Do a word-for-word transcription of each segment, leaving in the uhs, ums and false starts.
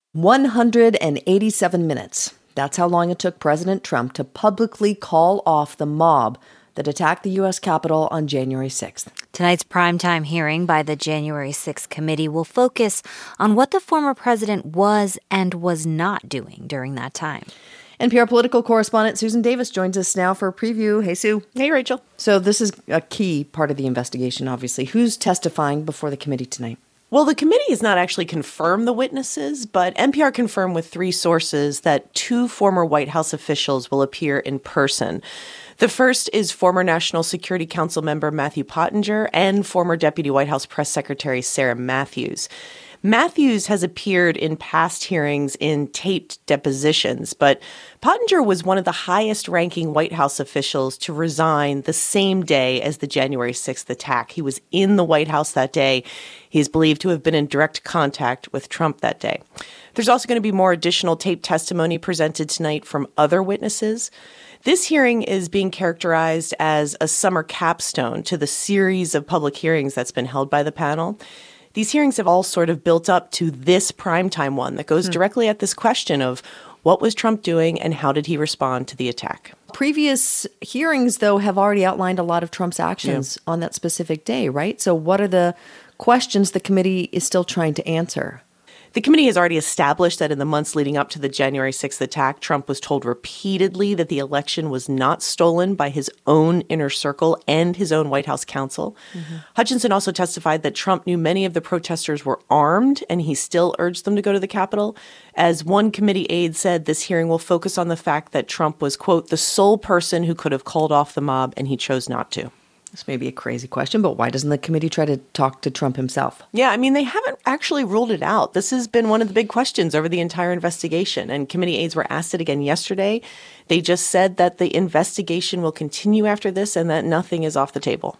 one hundred eighty-seven minutes. That's how long it took President Trump to publicly call off the mob that attacked the U S Capitol on January sixth. Tonight's primetime hearing by the January sixth committee will focus on what the former president was and was not doing during that time. N P R political correspondent Susan Davis joins us now for a preview. Hey, Sue. Hey, Rachel. So this is a key part of the investigation, obviously. Who's testifying before the committee tonight? Well, the committee has not actually confirmed the witnesses, but N P R confirmed with three sources that two former White House officials will appear in person. The first is former National Security Council member Matthew Pottinger and former Deputy White House Press Secretary Sarah Matthews. Matthews has appeared in past hearings in taped depositions, but Pottinger was one of the highest-ranking White House officials to resign the same day as the January sixth attack. He was in the White House that day. He is believed to have been in direct contact with Trump that day. There's also going to be more additional taped testimony presented tonight from other witnesses. This hearing is being characterized as a summer capstone to the series of public hearings that's been held by the panel. These hearings have all sort of built up to this primetime one that goes mm. directly at this question of what was Trump doing and how did he respond to the attack? Previous hearings, though, have already outlined a lot of Trump's actions yeah. on that specific day, right? So what are the questions the committee is still trying to answer? The committee has already established that in the months leading up to the January sixth attack, Trump was told repeatedly that the election was not stolen by his own inner circle and his own White House counsel. Mm-hmm. Hutchinson also testified that Trump knew many of the protesters were armed, and he still urged them to go to the Capitol. As one committee aide said, this hearing will focus on the fact that Trump was, quote, the sole person who could have called off the mob, and he chose not to. This may be a crazy question, but why doesn't the committee try to talk to Trump himself? Yeah, I mean, they haven't actually ruled it out. This has been one of the big questions over the entire investigation, and committee aides were asked it again yesterday. They just said that the investigation will continue after this and that nothing is off the table.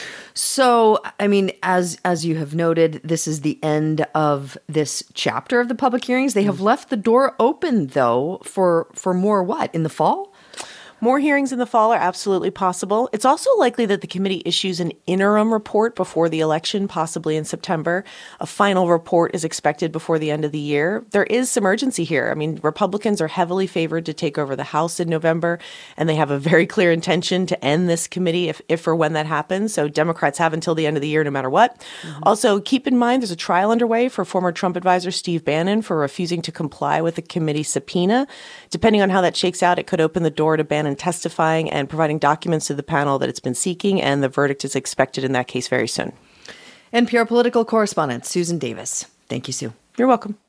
So, I mean, as as you have noted, this is the end of this chapter of the public hearings. They have left the door open, though, for, for more what, in the fall? More hearings in the fall are absolutely possible. It's also likely that the committee issues an interim report before the election, possibly in September. A final report is expected before the end of the year. There is some urgency here. I mean, Republicans are heavily favored to take over the House in November, and they have a very clear intention to end this committee if, if or when that happens. So Democrats have until the end of the year, no matter what. Mm-hmm. Also, keep in mind there's a trial underway for former Trump advisor Steve Bannon for refusing to comply with the committee subpoena. Depending on how that shakes out, it could open the door to Bannon testifying and providing documents to the panel that it's been seeking, and the verdict is expected in that case very soon. N P R political correspondent Susan Davis. Thank you, Sue. You're welcome.